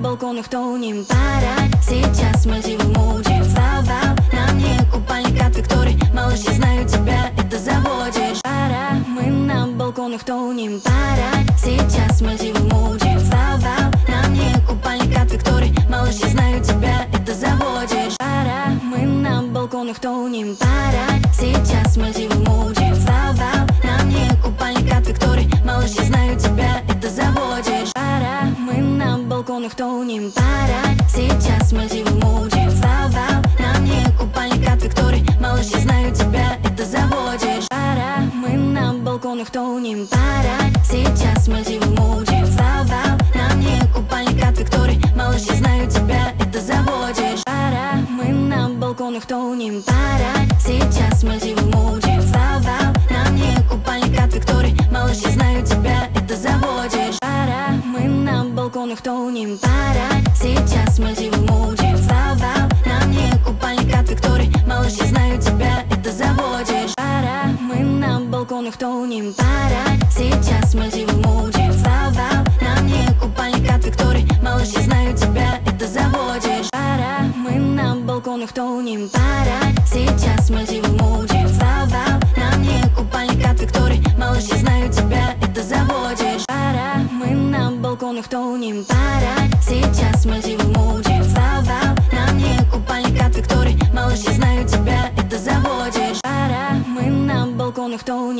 балконах тонем. Пора, сейчас Мальдивы мутим. Вау-вау, на мне купальник от Виктории. Малыш, я знаю, тебя это заводит. Пора, мы на балконах тонем. Пора, сейчас Мальдивы мутим. Вау-вау, на мне купальник от Виктории. Малыш, я знаю, тебя это заводит. Пора, мы на балконах тонем. Пора, сейчас Мальдивы мутим. Вау-вау, на мне купальник от Виктории. Малыш, я знаю, тебя это заводит. Пора, мы на балконах тонем. Пора, сейчас Мальдивы мутим. Вау-вау, на мне купальник от Виктории. Малыш, я знаю, тебя это заводит. Пора, мы на балконах тонем. Пора, сейчас Мальдивы мутим. Вау-вау, на мне купальник от Виктории. Малыш, я знаю, тебя это заводит. Пора, мы на балконах тонем. Пора, сейчас Мальдивы мутим. Вау-вау, на мне купальник от Виктории. Малыш, я знаю, тебя это заводит. Пора, мы на балконах тонем. Пора, сейчас Мальдивы мутим. Вау-вау, на мне купальник от Виктории. Малыш, я знаю, тебя это заводит. Пора, мы на балконах тонем. Пора, сейчас Мальдивы мутим. Вау-вау, на мне купальник от Виктории. Малыш, я знаю, тебя это заводит. Пора, мы на балконах тонем. Пора, сейчас Мальдивы мутим. Вау-вау, на мне купальник от Виктории. Малыш, я знаю, тебя это заводит. Пора, мы на балконах тонем. Пора, сейчас Мальдивы мутим. Вау-вау, на мне купальник от Виктории. Малыш, я знаю, тебя это заводит. Пора, мы на балконах тонем.